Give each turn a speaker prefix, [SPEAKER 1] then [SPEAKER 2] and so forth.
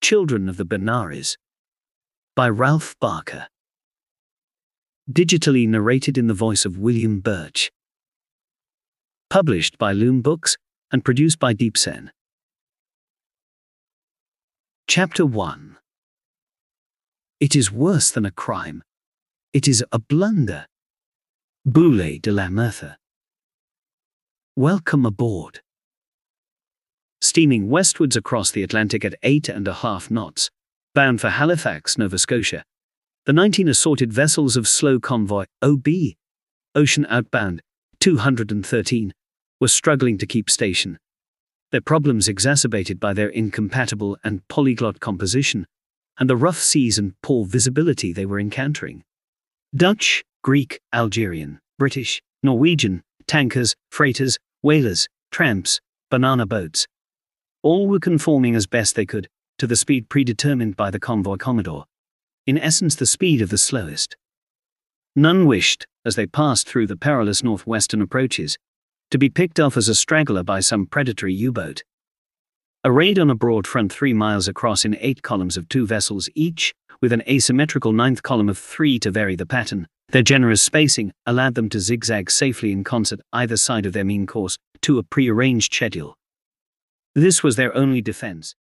[SPEAKER 1] Children of the Benares by Ralph Barker. Digitally narrated in the voice of William Birch. Published by Loom Books and produced by Deepsen. Chapter 1. It is worse than a crime. It is a blunder. Boulay de la Murtha. Welcome aboard. Steaming westwards across the Atlantic at 8.5 knots, bound for Halifax, Nova Scotia, the 19 assorted vessels of slow convoy OB, Ocean Outbound 213, were struggling to keep station, their problems exacerbated by their incompatible and polyglot composition and the rough seas and poor visibility they were encountering. Dutch, Greek, Algerian, British, Norwegian, tankers, freighters, whalers, tramps, banana boats, all were conforming as best they could to the speed predetermined by the convoy commodore, in essence the speed of the slowest. None wished, as they passed through the perilous northwestern approaches, to be picked off as a straggler by some predatory U-boat. Arrayed on a broad front 3 miles across in 8 columns of 2 vessels each, with an asymmetrical 9th column of 3 to vary the pattern, their generous spacing allowed them to zigzag safely in concert either side of their mean course to a prearranged schedule. This was their only defense,